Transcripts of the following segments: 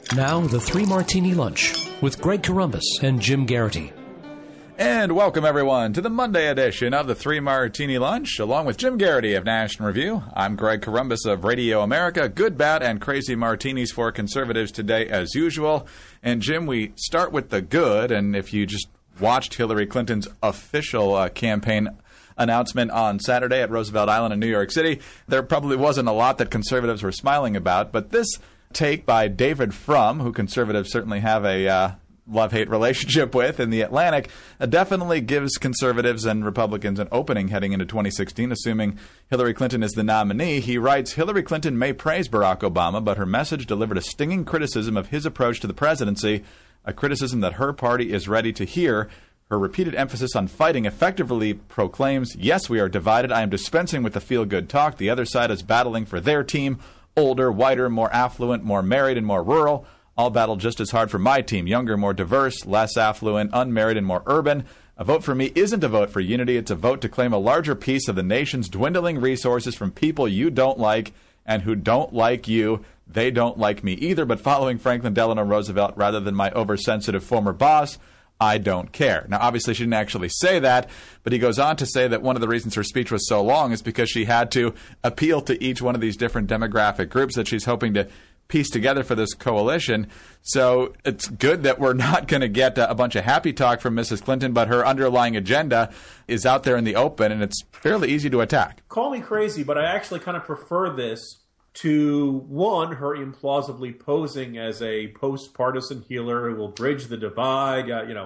Now, the Three Martini Lunch with Greg Corombos and Jim Garrity. And welcome, everyone, to the Monday edition of the Three Martini Lunch, along with Jim Garrity of National Review. I'm Greg Corombos of Radio America. Good, bad, and crazy martinis for conservatives today, as usual. And, Jim, we start with the good, and if you just watched Hillary Clinton's official campaign announcement on Saturday at Roosevelt Island in New York City, there probably wasn't a lot that conservatives were smiling about, but this take by David Frum, who conservatives certainly have a love-hate relationship with in The Atlantic, definitely gives conservatives and Republicans an opening heading into 2016, assuming Hillary Clinton is the nominee. He writes, Hillary Clinton may praise Barack Obama, but her message delivered a stinging criticism of his approach to the presidency, a criticism that her party is ready to hear. Her repeated emphasis on fighting effectively proclaims, yes, we are divided. I am dispensing with the feel-good talk. The other side is battling for their team, older, whiter, more affluent, more married, and more rural. I'll battle just as hard for my team, younger, more diverse, less affluent, unmarried, and more urban. A vote for me isn't a vote for unity. It's a vote to claim a larger piece of the nation's dwindling resources from people you don't like and who don't like you. They don't like me either, but following Franklin Delano Roosevelt rather than my oversensitive former boss, I don't care. Now, obviously, she didn't actually say that, but he goes on to say that one of the reasons her speech was so long is because she had to appeal to each one of these different demographic groups that she's hoping to piece together for this coalition. So it's good that we're not going to get a bunch of happy talk from Mrs. Clinton, but her underlying agenda is out there in the open, and it's fairly easy to attack. Call me crazy, but I actually kind of prefer this to, one, her implausibly posing as a post-partisan healer who will bridge the divide,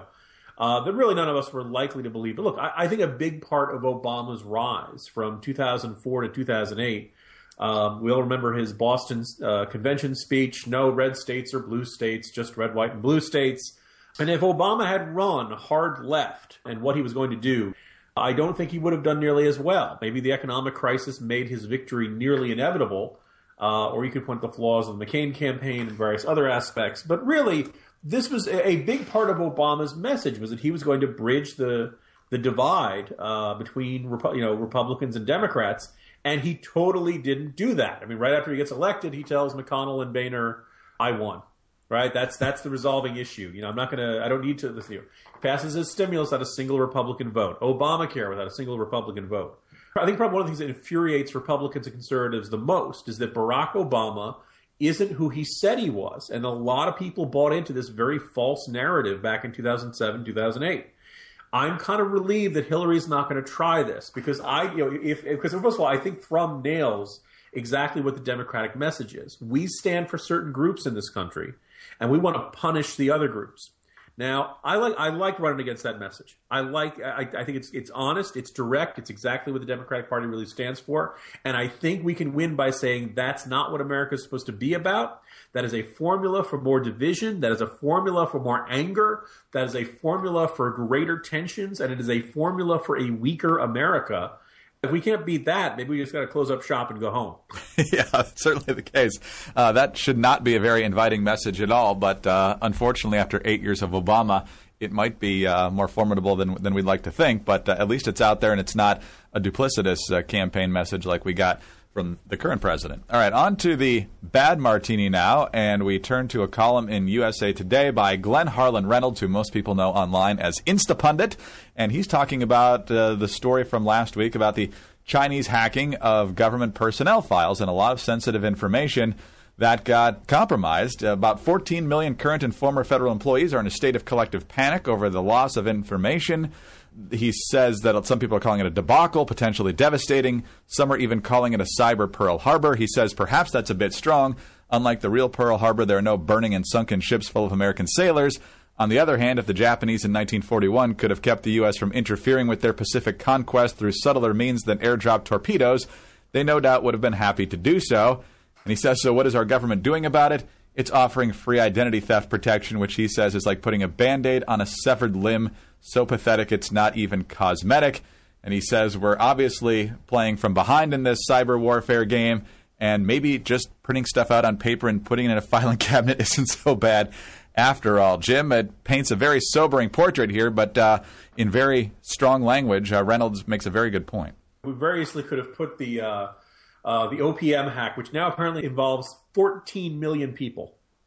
that really none of us were likely to believe. But look, I think a big part of Obama's rise from 2004 to 2008, we all remember his Boston convention speech, no red states or blue states, just red, white, and blue states. And if Obama had run hard left and what he was going to do, I don't think he would have done nearly as well. Maybe the economic crisis made his victory nearly inevitable, or you could point the flaws of the McCain campaign and various other aspects. But really, this was a big part of Obama's message, was that he was going to bridge the divide between Republicans and Democrats. And he totally didn't do that. I mean, right after he gets elected, he tells McConnell and Boehner, I won. Right? That's the resolving issue. I don't need to listen to you. He passes his stimulus without a single Republican vote. Obamacare without a single Republican vote. I think probably one of the things that infuriates Republicans and conservatives the most is that Barack Obama isn't who he said he was. And a lot of people bought into this very false narrative back in 2007, 2008. I'm kind of relieved that Hillary's not going to try this because because first of all, I think Frum nails exactly what the Democratic message is. We stand for certain groups in this country, and we want to punish the other groups. Now, I like running against that message. I think it's honest, it's direct, it's exactly what the Democratic Party really stands for, and I think we can win by saying that's not what America is supposed to be about. That is a formula for more division. That is a formula for more anger. That is a formula for greater tensions, and it is a formula for a weaker America. If we can't beat that, maybe we just got to close up shop and go home. Yeah, that's certainly the case. That should not be a very inviting message at all, but unfortunately, after 8 years of Obama, it might be more formidable than we'd like to think, but at least it's out there and it's not a duplicitous campaign message like we got from the current president. All right, on to the bad martini now, and we turn to a column in USA Today by Glenn Harlan Reynolds, who most people know online as Instapundit, and he's talking about the story from last week about the Chinese hacking of government personnel files and a lot of sensitive information that got compromised. About 14 million current and former federal employees are in a state of collective panic over the loss of information. He says that some people are calling it a debacle, potentially devastating. Some are even calling it a cyber Pearl Harbor. He says perhaps that's a bit strong. Unlike the real Pearl Harbor, there are no burning and sunken ships full of American sailors. On the other hand, if the Japanese in 1941 could have kept the U.S. from interfering with their Pacific conquest through subtler means than airdrop torpedoes, they no doubt would have been happy to do so. And he says, so what is our government doing about it? It's offering free identity theft protection, which he says is like putting a Band-Aid on a severed limb. So pathetic it's not even cosmetic. And he says we're obviously playing from behind in this cyber warfare game, and maybe just printing stuff out on paper and putting it in a filing cabinet isn't so bad after all. Jim, it paints a very sobering portrait here, but in very strong language, Reynolds makes a very good point. We variously could have put the OPM hack, which now apparently involves 14 million people.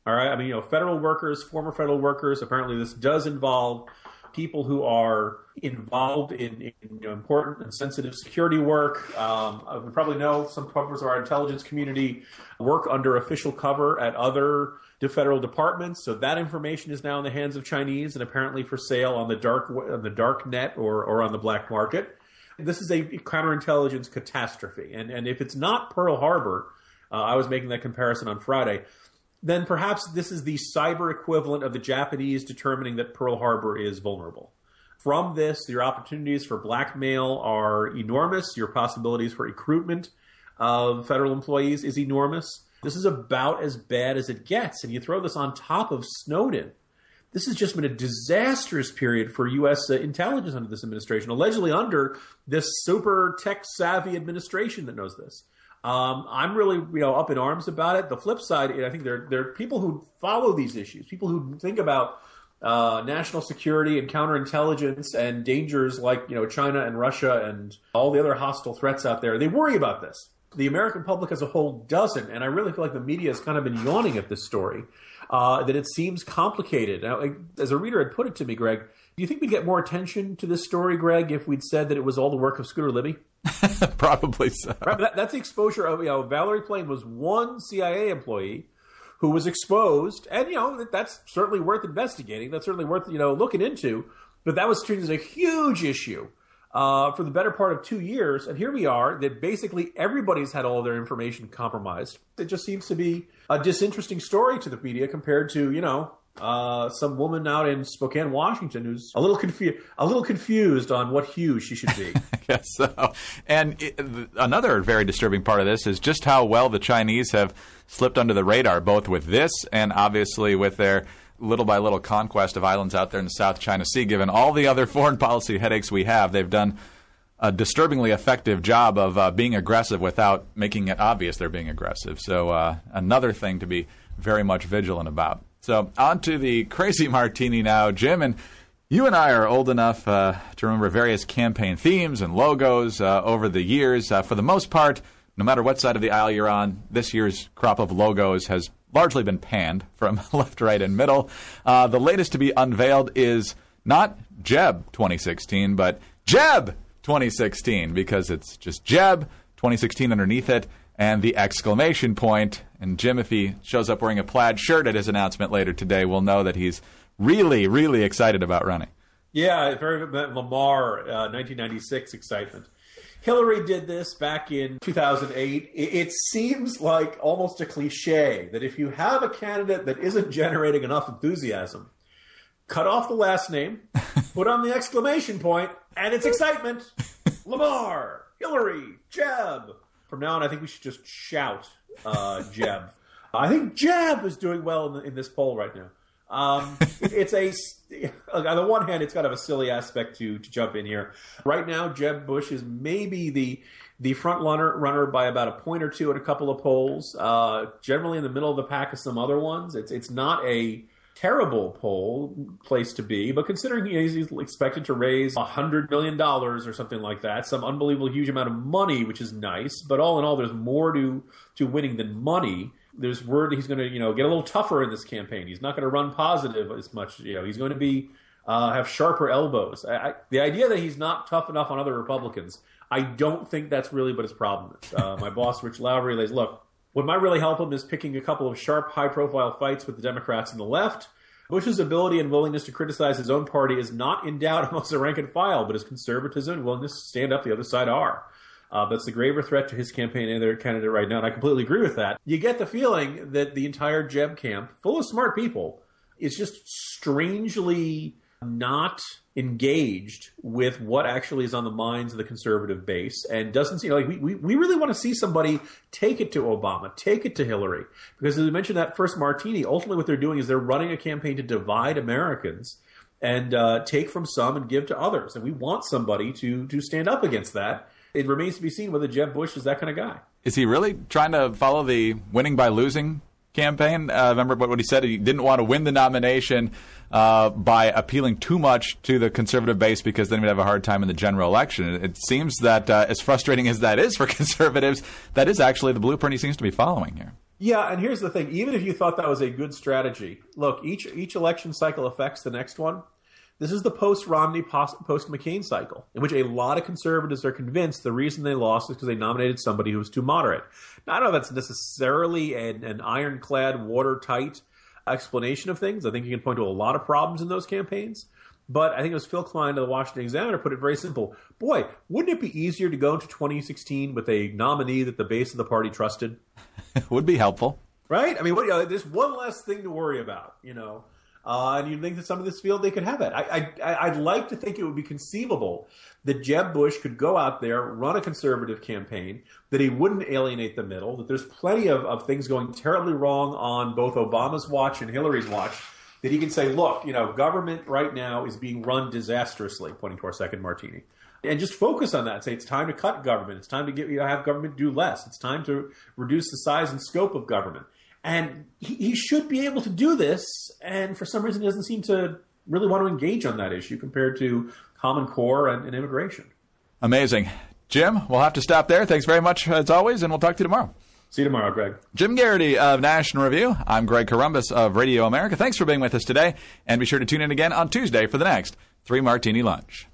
All right. I mean, federal workers, former federal workers. Apparently, this does involve people who are involved in important and sensitive security work. We probably know some members of our intelligence community work under official cover at other federal departments. So that information is now in the hands of Chinese and apparently for sale on the dark net or on the black market. This is a counterintelligence catastrophe. And if it's not Pearl Harbor, I was making that comparison on Friday, then perhaps this is the cyber equivalent of the Japanese determining that Pearl Harbor is vulnerable. From this, your opportunities for blackmail are enormous. Your possibilities for recruitment of federal employees is enormous. This is about as bad as it gets. And you throw this on top of Snowden. This has just been a disastrous period for U.S. Intelligence under this administration, allegedly under this super tech-savvy administration that knows this. I'm really, up in arms about it. The flip side, I think there are people who follow these issues, people who think about national security and counterintelligence and dangers like, China and Russia and all the other hostile threats out there. They worry about this. The American public as a whole doesn't, and I really feel like the media has kind of been yawning at this story, that it seems complicated. Now, as a reader had put it to me, Greg, do you think we'd get more attention to this story, Greg, if we'd said that it was all the work of Scooter Libby? Probably so. Right, but that's the exposure of, Valerie Plame was one CIA employee who was exposed, and, that's certainly worth investigating. That's certainly worth, looking into. But that was treated as a huge issue for the better part of 2 years. And here we are, that basically everybody's had all of their information compromised. It just seems to be a disinteresting story to the media compared to, some woman out in Spokane, Washington, who's a little confused on what hue she should be. I guess so. And another very disturbing part of this is just how well the Chinese have slipped under the radar, both with this and obviously with their little by little conquest of islands out there in the South China Sea. Given all the other foreign policy headaches we have, they've done a disturbingly effective job of being aggressive without making it obvious they're being aggressive. So another thing to be very much vigilant about. So on to the Crazy Martini now, Jim. And you and I are old enough to remember various campaign themes and logos over the years. For the most part, no matter what side of the aisle you're on, this year's crop of logos has largely been panned from left, right, and middle. The latest to be unveiled is not Jeb 2016, but Jeb 2016, because it's just Jeb 2016 underneath it and the exclamation point. And Jim, if he shows up wearing a plaid shirt at his announcement later today, we'll know that he's really, really excited about running. Yeah, very Lamar 1996 excitement. Hillary did this back in 2008. It seems like almost a cliche that if you have a candidate that isn't generating enough enthusiasm, cut off the last name, put on the exclamation point, and it's excitement. Lamar, Hillary, Jeb. From now on, I think we should just shout Jeb. I think Jeb is doing well in this poll right now. On the one hand, it's kind of a silly aspect to jump in here. Right now, Jeb Bush is maybe the front runner by about a point or two in a couple of polls. Generally in the middle of the pack of some other ones. It's not a terrible place to be, but considering he's expected to raise $100 million or something like that, some unbelievable huge amount of money, which is nice. But all in all, there's more to winning than money. There's word he's going to, get a little tougher in this campaign. He's not going to run positive as much. He's going to be have sharper elbows. The idea that he's not tough enough on other Republicans, I don't think that's really what his problem is. My boss, Rich Lowry, lays, look, what might really help him is picking a couple of sharp, high-profile fights with the Democrats and the left. Bush's ability and willingness to criticize his own party is not in doubt amongst the rank and file, but his conservatism and willingness to stand up the other side are. That's the graver threat to his campaign and their candidate right now, and I completely agree with that. You get the feeling that the entire Jeb camp, full of smart people, is just strangely not engaged with what actually is on the minds of the conservative base, and doesn't seem like we really want to see somebody take it to Obama, take it to Hillary, because as we mentioned that first martini, ultimately what they're doing is they're running a campaign to divide Americans and take from some and give to others, and we want somebody to stand up against that. It remains to be seen whether Jeb Bush is that kind of guy. Is he really trying to follow the winning by losing campaign? Remember what he said? He didn't want to win the nomination by appealing too much to the conservative base because then we'd have a hard time in the general election. It seems that as frustrating as that is for conservatives, that is actually the blueprint he seems to be following here. Yeah, and here's the thing. Even if you thought that was a good strategy, look, each election cycle affects the next one. This is the post-Romney, post-McCain cycle, in which a lot of conservatives are convinced the reason they lost is because they nominated somebody who was too moderate. Now, I don't know if that's necessarily an ironclad, watertight explanation of things. I think you can point to a lot of problems in those campaigns. But I think it was Phil Klein of the Washington Examiner put it very simple. Boy, wouldn't it be easier to go into 2016 with a nominee that the base of the party trusted? Would be helpful. Right? I mean, there's one less thing to worry about, and you'd think that some of this field, they could have it. I'd like to think it would be conceivable that Jeb Bush could go out there, run a conservative campaign, that he wouldn't alienate the middle, that there's plenty of things going terribly wrong on both Obama's watch and Hillary's watch, that he can say, look, government right now is being run disastrously, pointing to our second martini. And just focus on that. Say it's time to cut government. It's time to have government do less. It's time to reduce the size and scope of government. And he should be able to do this. And for some reason, he doesn't seem to really want to engage on that issue compared to Common Core and immigration. Amazing. Jim, we'll have to stop there. Thanks very much, as always, and we'll talk to you tomorrow. See you tomorrow, Greg. Jim Garrity of National Review. I'm Greg Corombos of Radio America. Thanks for being with us today. And be sure to tune in again on Tuesday for the next 3 Martini Lunch.